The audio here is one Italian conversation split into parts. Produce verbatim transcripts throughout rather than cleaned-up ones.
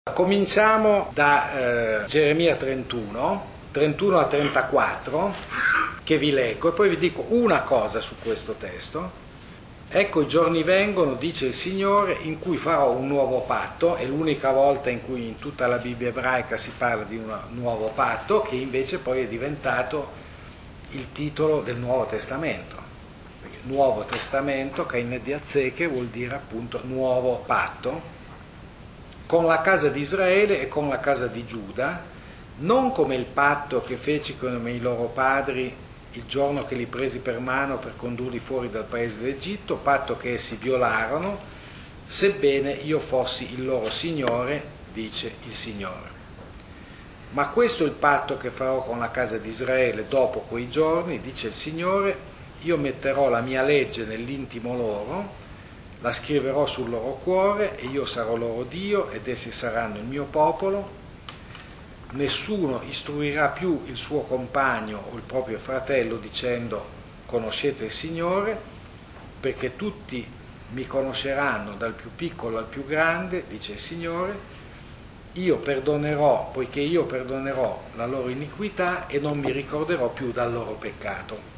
Cominciamo da eh, Geremia trentuno, trentuno a trentaquattro, che vi leggo e poi vi dico una cosa su questo testo. Ecco, i giorni vengono, dice il Signore, in cui farò un nuovo patto. È l'unica volta in cui in tutta la Bibbia ebraica si parla di un nuovo patto, che invece poi è diventato il titolo del Nuovo Testamento. Perché Nuovo Testamento, Kain Diazzeke, vuol dire appunto nuovo patto, con la casa di Israele e con la casa di Giuda, non come il patto che feci con i loro padri il giorno che li presi per mano per condurli fuori dal paese d'Egitto, patto che essi violarono, sebbene io fossi il loro Signore, dice il Signore. Ma questo è il patto che farò con la casa di Israele dopo quei giorni, dice il Signore, io metterò la mia legge nell'intimo loro, la scriverò sul loro cuore e io sarò loro Dio ed essi saranno il mio popolo. Nessuno istruirà più il suo compagno o il proprio fratello dicendo conoscete il Signore, perché tutti mi conosceranno dal più piccolo al più grande, dice il Signore. Io perdonerò, poiché io perdonerò la loro iniquità e non mi ricorderò più dal loro peccato.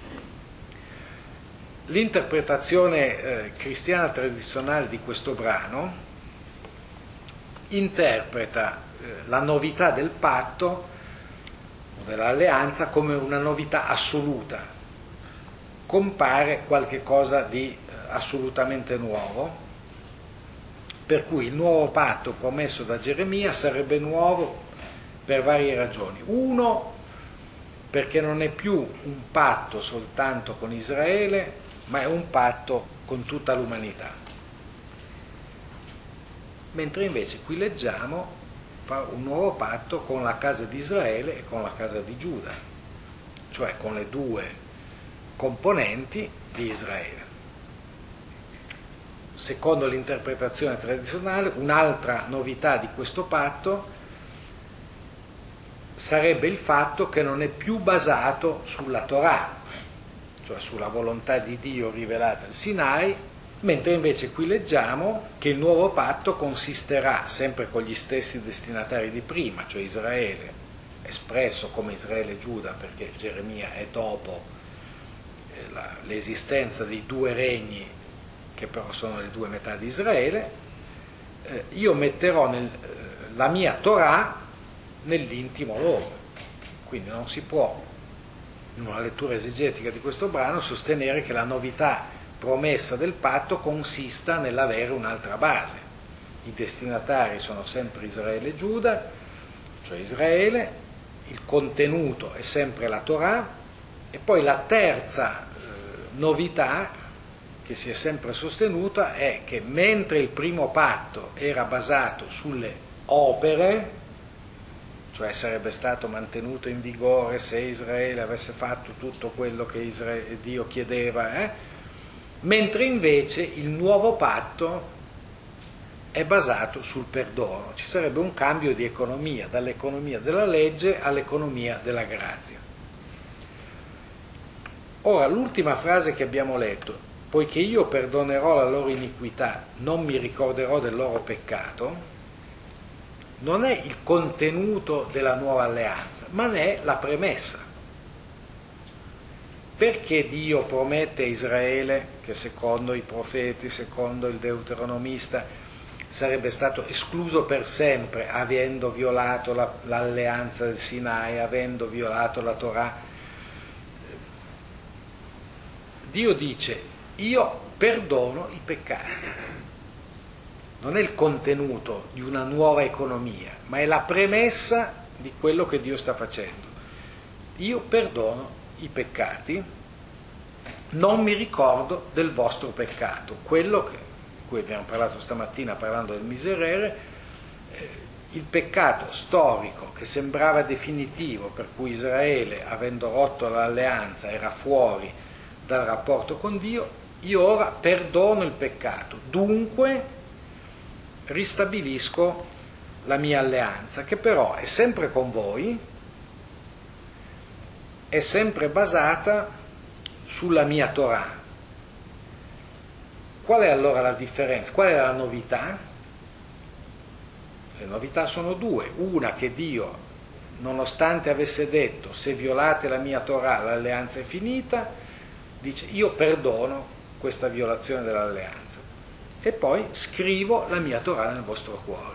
L'interpretazione eh, cristiana tradizionale di questo brano interpreta eh, la novità del patto o dell'alleanza come una novità assoluta. Compare qualche cosa di eh, assolutamente nuovo, per cui il nuovo patto promesso da Geremia sarebbe nuovo per varie ragioni. Uno, perché non è più un patto soltanto con Israele, ma è un patto con tutta l'umanità. Mentre invece qui leggiamo fa un nuovo patto con la casa di Israele e con la casa di Giuda, cioè con le due componenti di Israele. Secondo l'interpretazione tradizionale, un'altra novità di questo patto sarebbe il fatto che non è più basato sulla Torah, cioè sulla volontà di Dio rivelata al Sinai, mentre invece qui leggiamo che il nuovo patto consisterà sempre con gli stessi destinatari di prima, cioè Israele, espresso come Israele e Giuda, perché Geremia è dopo eh, la, l'esistenza dei due regni, che però sono le due metà di Israele. Eh, io metterò nel, eh, la mia Torah nell'intimo loro, quindi non si può in una lettura esegetica di questo brano sostenere che la novità promessa del patto consista nell'avere un'altra base. I destinatari sono sempre Israele e Giuda, cioè Israele, il contenuto è sempre la Torah, e poi la terza eh, novità che si è sempre sostenuta è che mentre il primo patto era basato sulle opere, cioè sarebbe stato mantenuto in vigore se Israele avesse fatto tutto quello che Israele, Dio chiedeva, eh? mentre invece il nuovo patto è basato sul perdono. Ci sarebbe un cambio di economia, dall'economia della legge all'economia della grazia. Ora, l'ultima frase che abbiamo letto, poiché io perdonerò la loro iniquità, non mi ricorderò del loro peccato, non è il contenuto della nuova alleanza, ma ne è la premessa. Perché Dio promette a Israele, che secondo i profeti, secondo il deuteronomista, sarebbe stato escluso per sempre, avendo violato la, l'alleanza del Sinai, avendo violato la Torah? Dio dice, io perdono i peccati. Non è il contenuto di una nuova economia, ma è la premessa di quello che Dio sta facendo. Io perdono i peccati, non mi ricordo del vostro peccato, quello che, di cui abbiamo parlato stamattina parlando del miserere, eh, il peccato storico che sembrava definitivo, per cui Israele, avendo rotto l'alleanza, era fuori dal rapporto con Dio. Io ora perdono il peccato, dunque ristabilisco la mia alleanza, che però è sempre con voi, è sempre basata sulla mia Torah. Qual è allora la differenza? Qual è la novità? le novità sono due, una che Dio, nonostante avesse detto se violate la mia Torah l'alleanza è finita, dice io perdono questa violazione dell'alleanza e poi scrivo la mia Torah nel vostro cuore.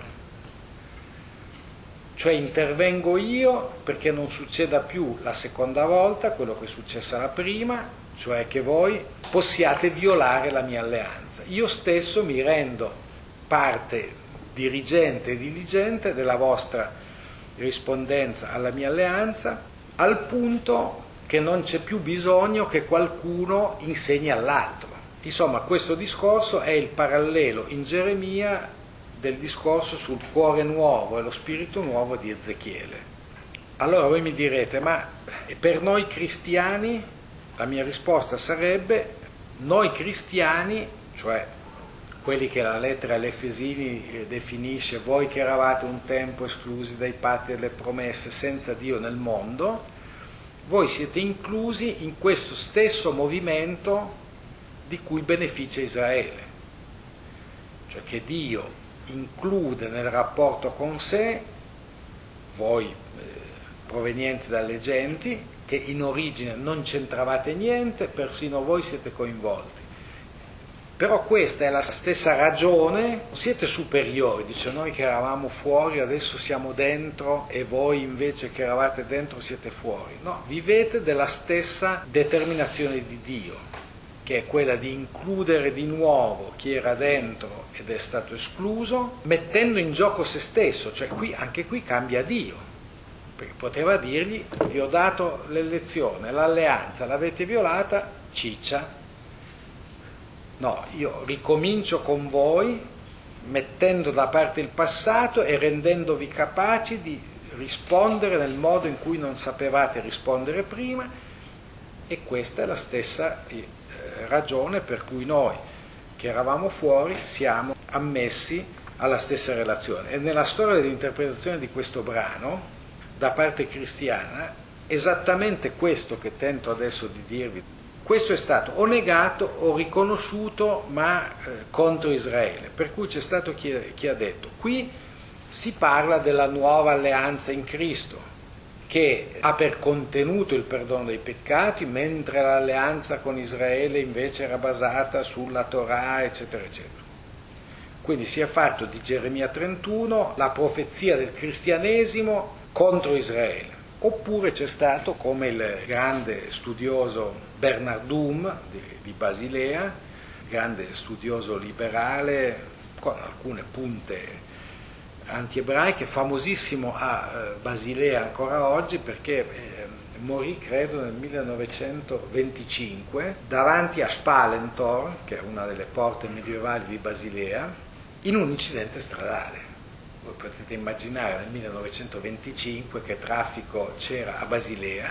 Cioè intervengo io perché non succeda più la seconda volta quello che è successo la prima, cioè che voi possiate violare la mia alleanza. Io stesso mi rendo parte dirigente e diligente della vostra rispondenza alla mia alleanza, al punto che non c'è più bisogno che qualcuno insegni all'altro. Insomma, questo discorso è il parallelo in Geremia del discorso sul cuore nuovo e lo spirito nuovo di Ezechiele. Allora voi mi direte, ma per noi cristiani? La mia risposta sarebbe, noi cristiani, cioè quelli che la lettera agli Efesini definisce voi che eravate un tempo esclusi dai patti e delle promesse senza Dio nel mondo, voi siete inclusi in questo stesso movimento di cui beneficia Israele, cioè che Dio include nel rapporto con sé voi eh, provenienti dalle genti che in origine non c'entravate niente, persino voi siete coinvolti. Però questa è la stessa ragione, siete superiori, dice noi che eravamo fuori adesso siamo dentro e voi invece che eravate dentro siete fuori. No, vivete della stessa determinazione di Dio, che è quella di includere di nuovo chi era dentro ed è stato escluso, mettendo in gioco se stesso, cioè qui, anche qui cambia Dio, perché poteva dirgli vi ho dato l'elezione, l'alleanza, l'avete violata, ciccia. No, io ricomincio con voi, mettendo da parte il passato e rendendovi capaci di rispondere nel modo in cui non sapevate rispondere prima, e questa è la stessa ragione per cui noi che eravamo fuori siamo ammessi alla stessa relazione. E nella storia dell'interpretazione di questo brano da parte cristiana esattamente questo che tento adesso di dirvi, questo è stato o negato o riconosciuto ma eh, contro Israele, per cui c'è stato chi, chi ha detto qui si parla della nuova alleanza in Cristo che ha per contenuto il perdono dei peccati, mentre l'alleanza con Israele invece era basata sulla Torah, eccetera, eccetera. Quindi si è fatto di Geremia trentuno la profezia del cristianesimo contro Israele. Oppure c'è stato, come il grande studioso Bernardum di, di Basilea, grande studioso liberale, con alcune punte antiebraiche, famosissimo a Basilea ancora oggi perché eh, morì credo nel millenovecentoventicinque davanti a Spalentor, che è una delle porte medievali di Basilea, in un incidente stradale. Voi potete immaginare nel millenovecentoventicinque che traffico c'era a Basilea,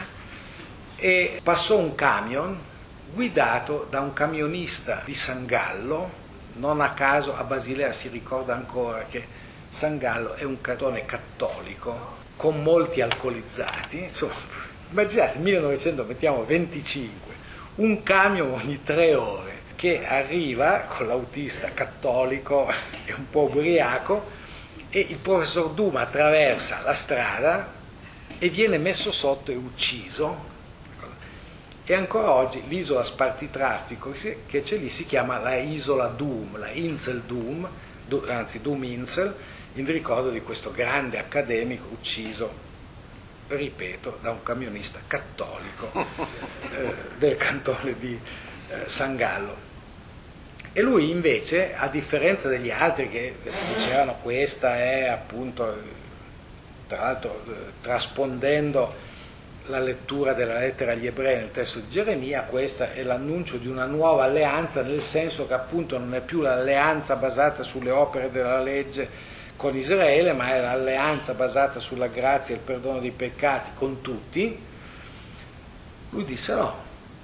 e passò un camion guidato da un camionista di San Gallo. Non a caso a Basilea si ricorda ancora che San Gallo è un cantone cattolico con molti alcolizzati. Insomma, immaginate, millenovecentoventicinque, un camion ogni tre ore che arriva con l'autista cattolico e un po' ubriaco, e il professor Duma attraversa la strada e viene messo sotto e ucciso. E ancora oggi l'isola spartitraffico che c'è lì si chiama la isola Dum, la Insel Dum, anzi Dum Insel, in ricordo di questo grande accademico ucciso, ripeto, da un camionista cattolico eh, del cantone di eh, San Gallo. E lui invece, a differenza degli altri che dicevano questa è appunto, tra l'altro eh, traspondendo la lettura della lettera agli ebrei nel testo di Geremia, questa è l'annuncio di una nuova alleanza, nel senso che appunto non è più l'alleanza basata sulle opere della legge con Israele, ma è l'alleanza basata sulla grazia e il perdono dei peccati con tutti. Lui disse no,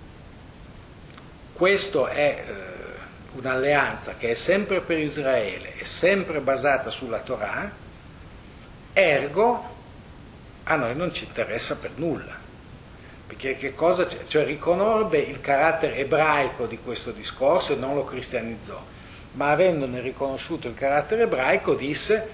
questo è eh, un'alleanza che è sempre per Israele, è sempre basata sulla Torah, ergo a noi non ci interessa per nulla, perché che cosa c'è? Cioè riconobbe il carattere ebraico di questo discorso e non lo cristianizzò, ma avendone riconosciuto il carattere ebraico disse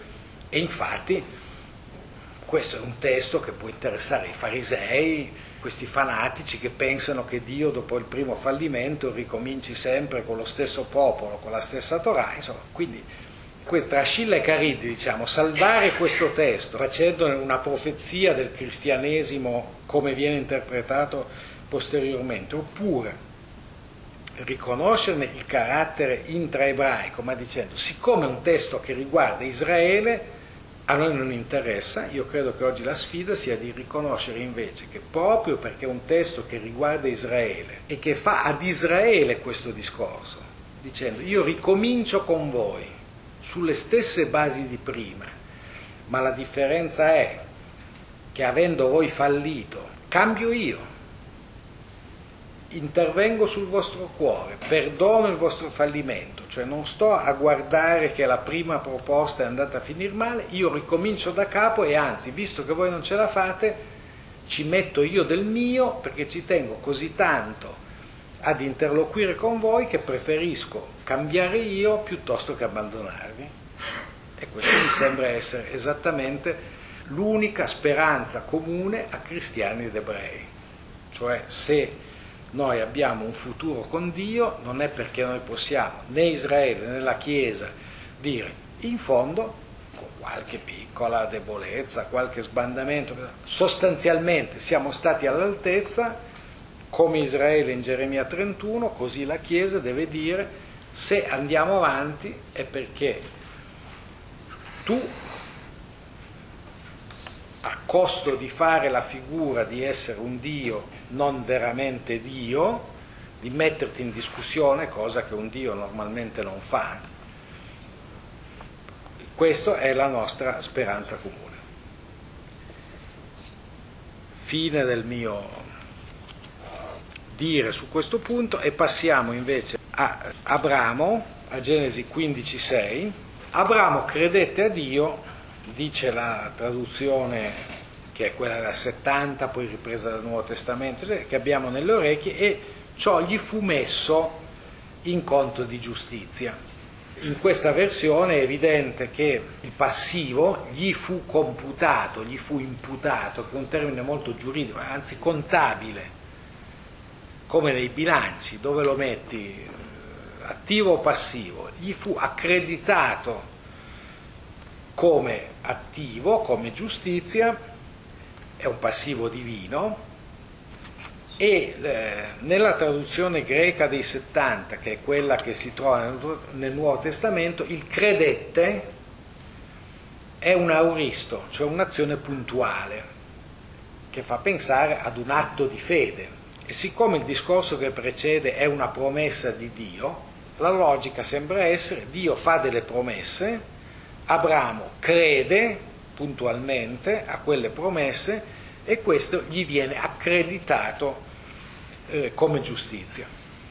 E infatti questo è un testo che può interessare i farisei, questi fanatici che pensano che Dio dopo il primo fallimento ricominci sempre con lo stesso popolo, con la stessa Torah, insomma, quindi tra Scilla e Cariddi, diciamo, salvare questo testo facendone una profezia del cristianesimo come viene interpretato posteriormente, oppure riconoscerne il carattere intraebraico, ma dicendo, siccome è un testo che riguarda Israele, a noi non interessa. Io credo che oggi la sfida sia di riconoscere invece che proprio perché è un testo che riguarda Israele e che fa ad Israele questo discorso, dicendo io ricomincio con voi sulle stesse basi di prima, ma la differenza è che avendo voi fallito, cambio io, intervengo sul vostro cuore, perdono il vostro fallimento, cioè non sto a guardare che la prima proposta è andata a finire male, io ricomincio da capo e anzi, visto che voi non ce la fate, ci metto io del mio perché ci tengo così tanto ad interloquire con voi che preferisco cambiare io piuttosto che abbandonarvi. E questo mi sembra essere esattamente l'unica speranza comune a cristiani ed ebrei, cioè se noi abbiamo un futuro con Dio non è perché noi possiamo, né Israele né la Chiesa, dire in fondo, con qualche piccola debolezza, qualche sbandamento, sostanzialmente siamo stati all'altezza, come Israele in Geremia trentuno, così la Chiesa deve dire se andiamo avanti è perché tu, a costo di fare la figura di essere un Dio non veramente Dio, di metterti in discussione, cosa che un Dio normalmente non fa, questa è la nostra speranza comune. Fine del mio dire su questo punto e passiamo invece a Abramo, a Genesi quindici sei. Abramo credette a Dio, dice la traduzione che è quella da settanta, poi ripresa dal Nuovo Testamento, che abbiamo nelle orecchie, e ciò gli fu messo in conto di giustizia. In questa versione è evidente che il passivo gli fu computato, gli fu imputato, che è un termine molto giuridico, anzi contabile, come nei bilanci, dove lo metti, attivo o passivo, gli fu accreditato come attivo, come giustizia, è un passivo divino, e eh, nella traduzione greca dei settanta, che è quella che si trova nel, nel Nuovo Testamento, il credette è un auristo, cioè un'azione puntuale, che fa pensare ad un atto di fede. E siccome il discorso che precede è una promessa di Dio, la logica sembra essere: Dio fa delle promesse, Abramo crede puntualmente a quelle promesse e questo gli viene accreditato eh, come giustizia.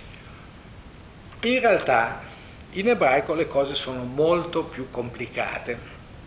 In realtà in ebraico le cose sono molto più complicate,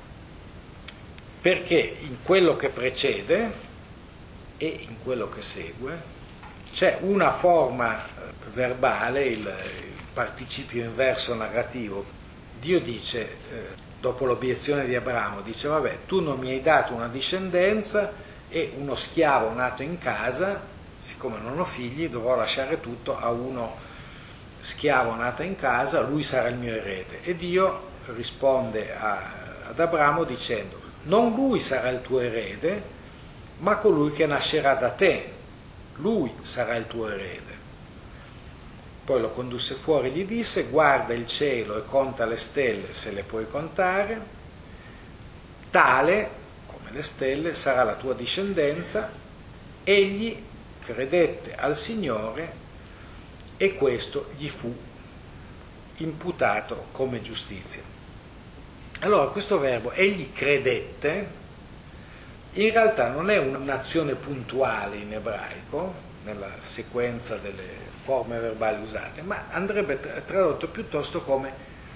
perché in quello che precede e in quello che segue c'è una forma verbale, il, il participio inverso narrativo. Dio dice, eh, dopo l'obiezione di Abramo, dice vabbè, tu non mi hai dato una discendenza e uno schiavo nato in casa, siccome non ho figli dovrò lasciare tutto a uno schiavo nato in casa, lui sarà il mio erede. E Dio risponde a, ad Abramo dicendo, non lui sarà il tuo erede, ma colui che nascerà da te, lui sarà il tuo erede. Poi lo condusse fuori e gli disse, guarda il cielo e conta le stelle se le puoi contare, tale, come le stelle, sarà la tua discendenza. Egli credette al Signore e questo gli fu imputato come giustizia. Allora questo verbo, egli credette, in realtà non è un'azione puntuale in ebraico, nella sequenza delle forme verbali usate, ma andrebbe tradotto piuttosto come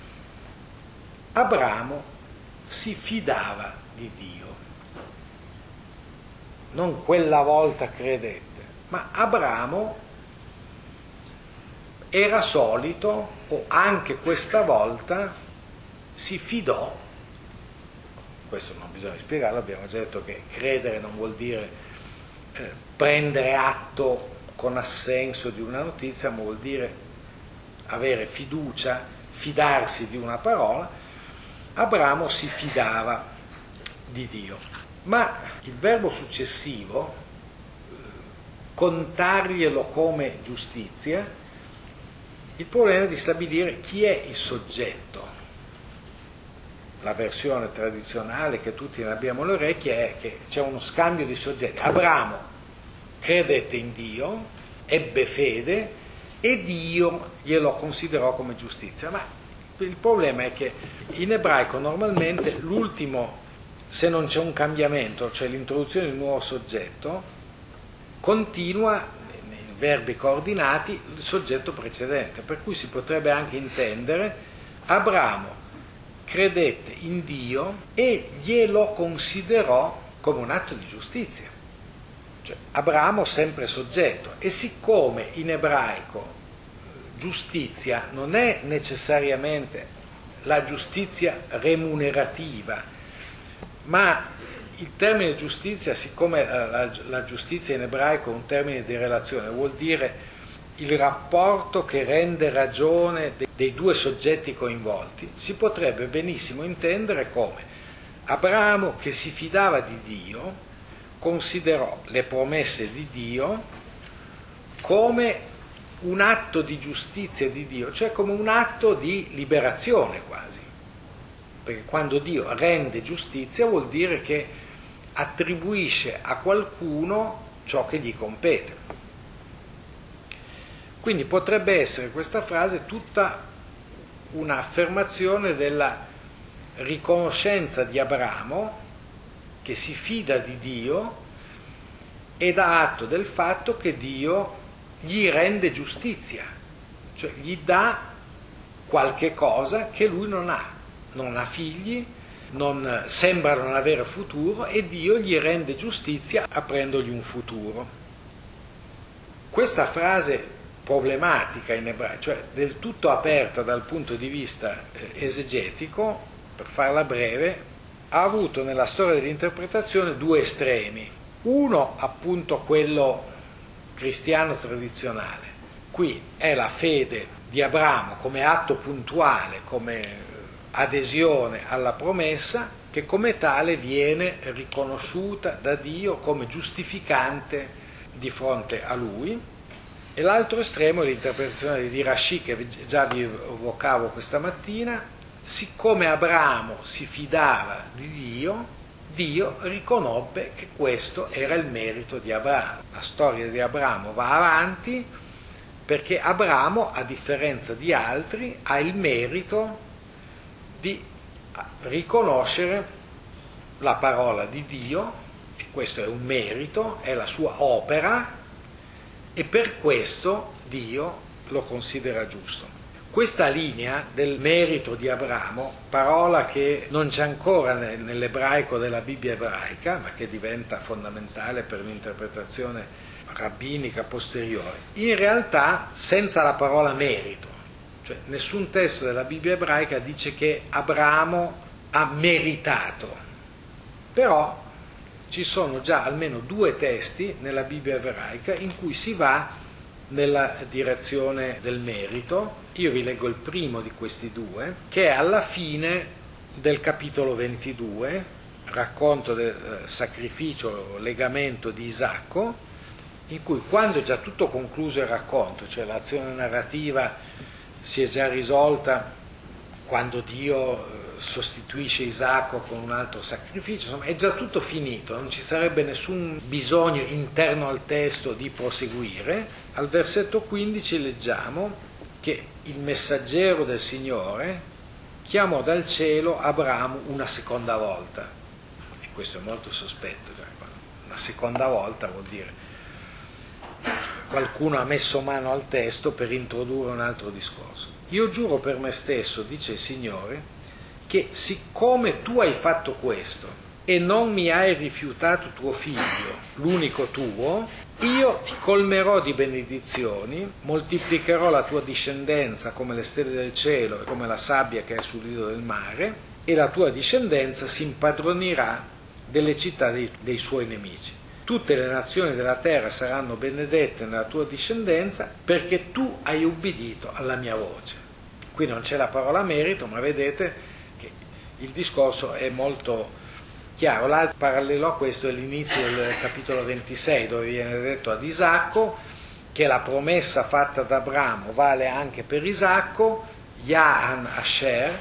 Abramo si fidava di Dio. Non quella volta credette, ma Abramo era solito, o anche questa volta, si fidò questo non bisogna spiegarlo, abbiamo già detto che credere non vuol dire eh, prendere atto con assenso di una notizia, ma vuol dire avere fiducia, fidarsi di una parola. Abramo si fidava di Dio, ma il verbo successivo, contarglielo come giustizia, il problema è di stabilire chi è il soggetto. La versione tradizionale che tutti ne abbiamo le orecchie è che c'è uno scambio di soggetti. Abramo credette in Dio, ebbe fede e Dio glielo considerò come giustizia. Ma il problema è che in ebraico normalmente l'ultimo, se non c'è un cambiamento, cioè l'introduzione di un nuovo soggetto, continua nei verbi coordinati il soggetto precedente, per cui si potrebbe anche intendere: Abramo credette in Dio e glielo considerò come un atto di giustizia. Cioè, Abramo sempre soggetto, e siccome in ebraico giustizia non è necessariamente la giustizia remunerativa, ma il termine giustizia, siccome la, la, la giustizia in ebraico è un termine di relazione, vuol dire il rapporto che rende ragione de, dei due soggetti coinvolti, si potrebbe benissimo intendere come Abramo, che si fidava di Dio, considerò le promesse di Dio come un atto di giustizia di Dio, cioè come un atto di liberazione quasi. Perché quando Dio rende giustizia vuol dire che attribuisce a qualcuno ciò che gli compete. Quindi potrebbe essere questa frase tutta un'affermazione della riconoscenza di Abramo, che si fida di Dio e dà atto del fatto che Dio gli rende giustizia, cioè gli dà qualche cosa che lui non ha. Non ha figli, non sembra non avere futuro, e Dio gli rende giustizia aprendogli un futuro. Questa frase problematica in ebraico, cioè del tutto aperta dal punto di vista esegetico, per farla breve, ha avuto nella storia dell'interpretazione due estremi. Uno, appunto, quello cristiano tradizionale. Qui è la fede di Abramo come atto puntuale, come adesione alla promessa, che come tale viene riconosciuta da Dio come giustificante di fronte a lui. E l'altro estremo è l'interpretazione di Rashi, che già vi evocavo questa mattina: siccome Abramo si fidava di Dio, Dio riconobbe che questo era il merito di Abramo. La storia di Abramo va avanti perché Abramo, a differenza di altri, ha il merito di riconoscere la parola di Dio, e questo è un merito, è la sua opera, e per questo Dio lo considera giusto. Questa linea del merito di Abramo, parola che non c'è ancora nell'ebraico della Bibbia ebraica, ma che diventa fondamentale per l'interpretazione rabbinica posteriore, in realtà senza la parola merito, cioè nessun testo della Bibbia ebraica dice che Abramo ha meritato, però ci sono già almeno due testi nella Bibbia ebraica in cui si va nella direzione del merito. Io vi leggo il primo di questi due, che è alla fine del capitolo ventidue, racconto del sacrificio, legamento di Isacco, in cui, quando è già tutto concluso il racconto, cioè l'azione narrativa si è già risolta quando Dio sostituisce Isacco con un altro sacrificio, insomma è già tutto finito, non ci sarebbe nessun bisogno interno al testo di proseguire. Al versetto quindici leggiamo che il messaggero del Signore chiamò dal cielo Abramo una seconda volta, e questo è molto sospetto, cioè una seconda volta vuol dire qualcuno ha messo mano al testo per introdurre un altro discorso. Io giuro per me stesso, dice il Signore, che siccome tu hai fatto questo e non mi hai rifiutato tuo figlio, l'unico tuo, io ti colmerò di benedizioni, moltiplicherò la tua discendenza come le stelle del cielo e come la sabbia che è sul lido del mare, e la tua discendenza si impadronirà delle città dei, dei suoi nemici. Tutte le nazioni della terra saranno benedette nella tua discendenza perché tu hai ubbidito alla mia voce. Qui non c'è la parola merito, ma vedete che il discorso è molto chiaro. L'altro parallelo a questo è l'inizio del capitolo ventisei, dove viene detto ad Isacco che la promessa fatta ad Abramo vale anche per Isacco, Yahan Asher,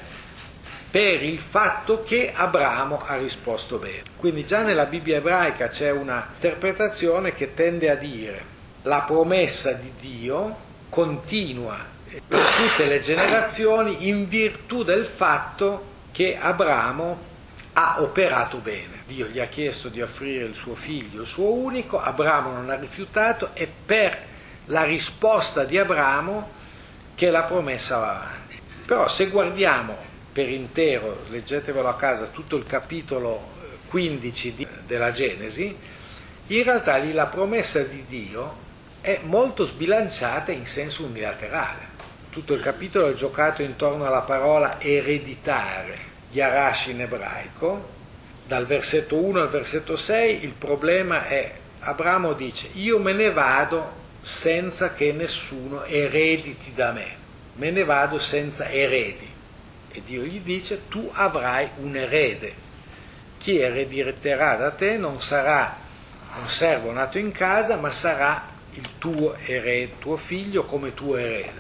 per il fatto che Abramo ha risposto bene. Quindi già nella Bibbia ebraica c'è una interpretazione che tende a dire la promessa di Dio continua per tutte le generazioni in virtù del fatto che Abramo ha operato bene. Dio gli ha chiesto di offrire il suo figlio, il suo unico, Abramo non ha rifiutato, e per la risposta di Abramo che la promessa va avanti. Però se guardiamo per intero, leggetevelo a casa, tutto il capitolo quindici di, della Genesi, in realtà lì la promessa di Dio è molto sbilanciata in senso unilaterale. Tutto il capitolo è giocato intorno alla parola ereditare, yarash in ebraico. Dal versetto uno al versetto sei il problema è, Abramo dice, io me ne vado senza che nessuno erediti da me, me ne vado senza eredi. E Dio gli dice, tu avrai un erede. Chi erediterà da te non sarà un servo nato in casa, ma sarà il tuo erede, tuo figlio come tuo erede.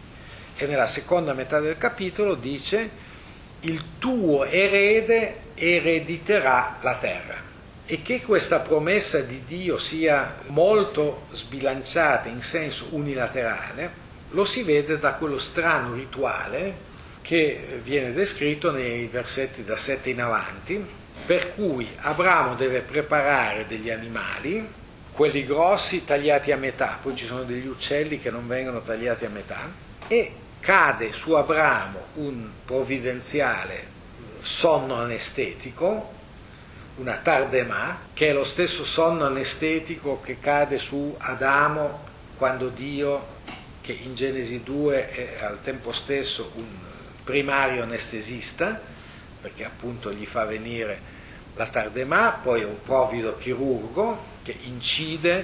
E nella seconda metà del capitolo dice, il tuo erede erediterà la terra. E che questa promessa di Dio sia molto sbilanciata in senso unilaterale lo si vede da quello strano rituale che viene descritto nei versetti da sette in avanti, per cui Abramo deve preparare degli animali, quelli grossi tagliati a metà, poi ci sono degli uccelli che non vengono tagliati a metà, e cade su Abramo un provvidenziale sonno anestetico, una tardemà, che è lo stesso sonno anestetico che cade su Adamo quando Dio, che in Genesi due è al tempo stesso un primario anestesista, perché appunto gli fa venire la tardemà, poi è un provvido chirurgo che incide,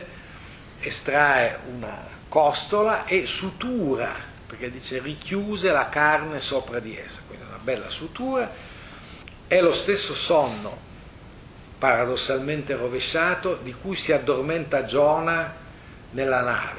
estrae una costola e sutura, perché dice richiuse la carne sopra di essa, quindi una bella sutura. È lo stesso sonno paradossalmente rovesciato di cui si addormenta Giona nella nave,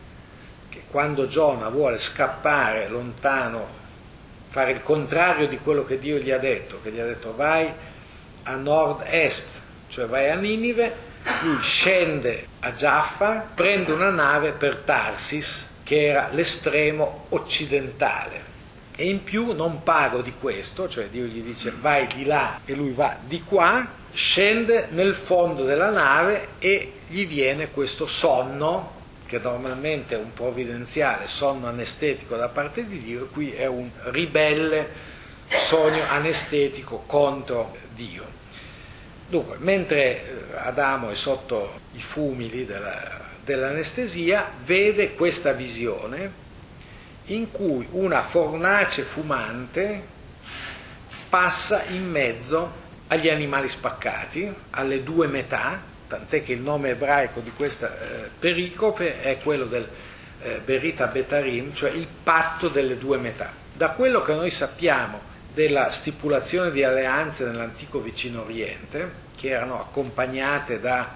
che quando Giona vuole scappare lontano, fare il contrario di quello che Dio gli ha detto, che gli ha detto vai a nord-est, cioè vai a Ninive, lui scende a Giaffa, prende una nave per Tarsis, che era l'estremo occidentale, e in più non pago di questo, cioè Dio gli dice vai di là e lui va di qua, scende nel fondo della nave e gli viene questo sonno, che normalmente è un provvidenziale sonno anestetico da parte di Dio, e qui è un ribelle sogno anestetico contro Dio. Dunque, mentre Adamo è sotto i fumili della, dell'anestesia, vede questa visione in cui una fornace fumante passa in mezzo agli animali spaccati, alle due metà, tant'è che il nome ebraico di questa eh, pericope è quello del eh, Berita Betarim, cioè il patto delle due metà. Da quello che noi sappiamo della stipulazione di alleanze nell'antico vicino Oriente, che erano accompagnate da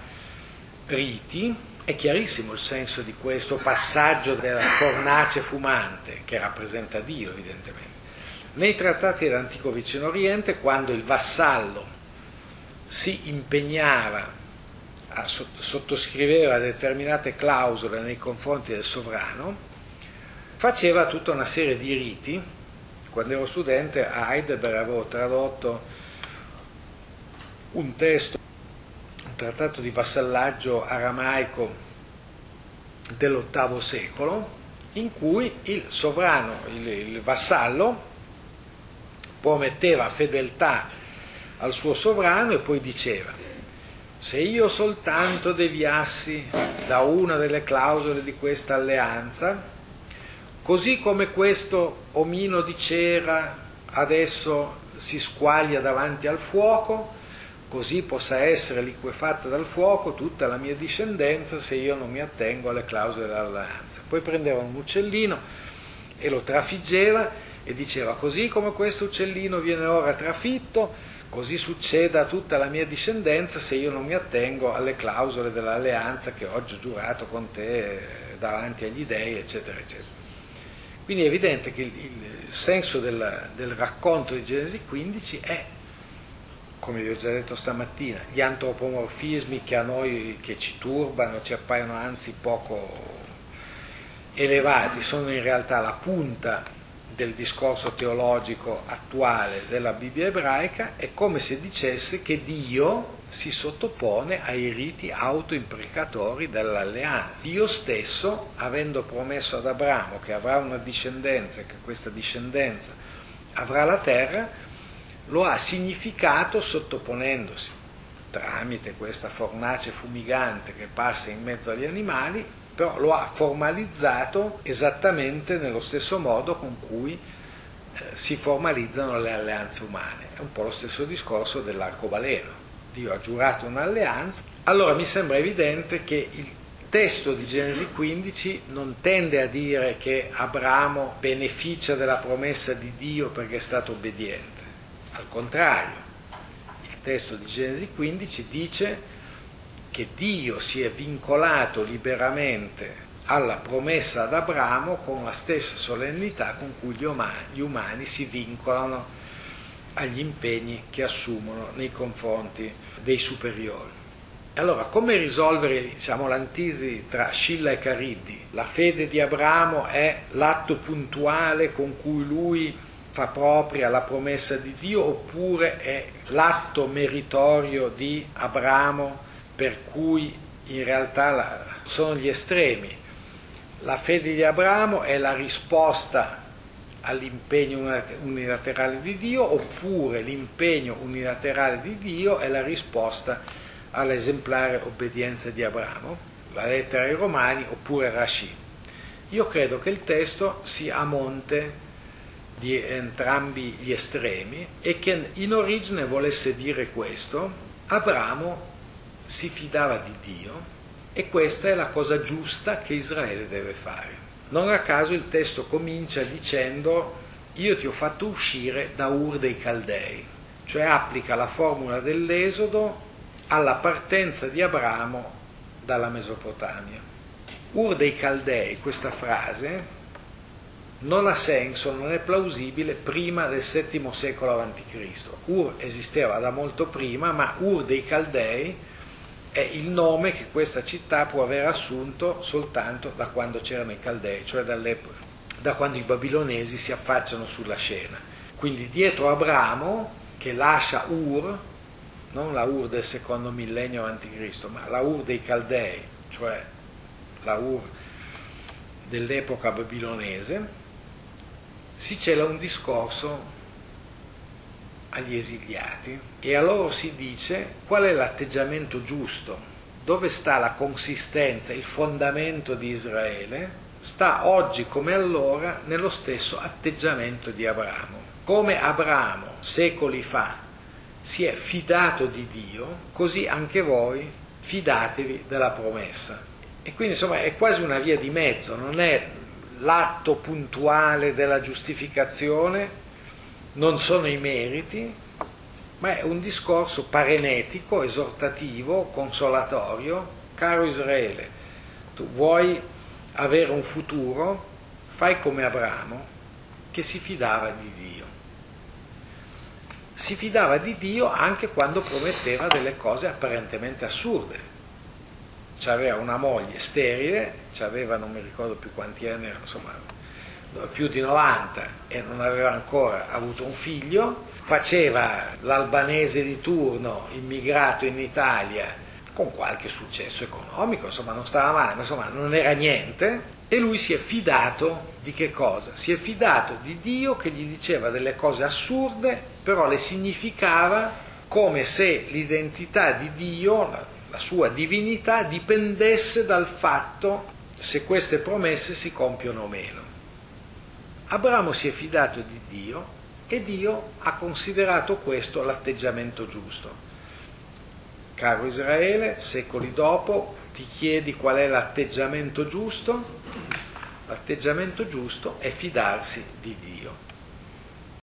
riti, è chiarissimo il senso di questo passaggio della fornace fumante, che rappresenta Dio evidentemente. Nei trattati dell'antico vicino Oriente, quando il vassallo si impegnava, a sottoscriveva determinate clausole nei confronti del sovrano, faceva tutta una serie di riti. Quando ero studente a Heidelberg avevo tradotto un testo, un trattato di vassallaggio aramaico dell'ottavo secolo, in cui il sovrano, il, il vassallo, prometteva fedeltà al suo sovrano e poi diceva: se io soltanto deviassi da una delle clausole di questa alleanza, così come questo omino di cera adesso si squaglia davanti al fuoco, così possa essere liquefatta dal fuoco tutta la mia discendenza se io non mi attengo alle clausole dell'alleanza. Poi prendeva un uccellino e lo trafiggeva e diceva: così come questo uccellino viene ora trafitto, così succeda a tutta la mia discendenza se io non mi attengo alle clausole dell'alleanza che oggi ho giurato con te davanti agli dei, eccetera, eccetera. Quindi è evidente che il, il senso del, del racconto di Genesi quindici è, come vi ho già detto stamattina, gli antropomorfismi che a noi che ci turbano, ci appaiono anzi poco elevati, sono in realtà la punta del discorso teologico attuale della Bibbia ebraica. È come se dicesse che Dio si sottopone ai riti autoimprecatori dell'alleanza. Dio stesso, avendo promesso ad Abramo che avrà una discendenza e che questa discendenza avrà la terra, lo ha significato sottoponendosi tramite questa fornace fumigante che passa in mezzo agli animali, però lo ha formalizzato esattamente nello stesso modo con cui eh, si formalizzano le alleanze umane. È un po' lo stesso discorso dell'arcobaleno. Dio ha giurato un'alleanza. Allora mi sembra evidente che il testo di Genesi quindici non tende a dire che Abramo beneficia della promessa di Dio perché è stato obbediente. Al contrario, il testo di Genesi quindici dice che Dio si è vincolato liberamente alla promessa ad Abramo con la stessa solennità con cui gli umani, gli umani si vincolano agli impegni che assumono nei confronti dei superiori. Allora, come risolvere, diciamo, l'antisi tra Scilla e Cariddi? La fede di Abramo è l'atto puntuale con cui lui fa propria la promessa di Dio, oppure è l'atto meritorio di Abramo per cui in realtà la, sono gli estremi? La fede di Abramo è la risposta all'impegno unilaterale di Dio, oppure l'impegno unilaterale di Dio è la risposta all'esemplare obbedienza di Abramo, la lettera ai Romani, oppure Rashi. Io credo che il testo sia a monte di entrambi gli estremi e che in origine volesse dire questo: Abramo si fidava di Dio e questa è la cosa giusta che Israele deve fare. Non a caso il testo comincia dicendo: io ti ho fatto uscire da Ur dei Caldei, cioè applica la formula dell'Esodo alla partenza di Abramo dalla Mesopotamia. Ur dei Caldei, questa frase non ha senso, non è plausibile prima del settimo secolo avanti Cristo. Ur esisteva da molto prima, ma Ur dei Caldei è il nome che questa città può aver assunto soltanto da quando c'erano i Caldei, cioè da quando i babilonesi si affacciano sulla scena. Quindi dietro Abramo, che lascia Ur, non la Ur del secondo millennio avanti Cristo, ma la Ur dei Caldei, cioè la Ur dell'epoca babilonese, si cela un discorso agli esiliati e a loro si dice qual è l'atteggiamento giusto, dove sta la consistenza, il fondamento di Israele. Sta oggi come allora nello stesso atteggiamento di Abramo. Come Abramo secoli fa si è fidato di Dio, così anche voi fidatevi della promessa. E quindi insomma è quasi una via di mezzo, non è l'atto puntuale della giustificazione, non sono i meriti, ma è un discorso parenetico, esortativo, consolatorio. Caro Israele, tu vuoi avere un futuro? Fai come Abramo, che si fidava di Dio. Si fidava di Dio anche quando prometteva delle cose apparentemente assurde. C'aveva una moglie sterile, c'aveva non mi ricordo più quanti anni, insomma più di novanta, e non aveva ancora avuto un figlio, faceva l'albanese di turno, immigrato in Italia con qualche successo economico, insomma non stava male, ma insomma non era niente, e lui si è fidato di che cosa? Si è fidato di Dio che gli diceva delle cose assurde, però le significava come se l'identità di Dio, la sua divinità, dipendesse dal fatto se queste promesse si compiono o meno. Abramo si è fidato di Dio e Dio ha considerato questo l'atteggiamento giusto. Caro Israele, secoli dopo ti chiedi qual è l'atteggiamento giusto? L'atteggiamento giusto è fidarsi di Dio.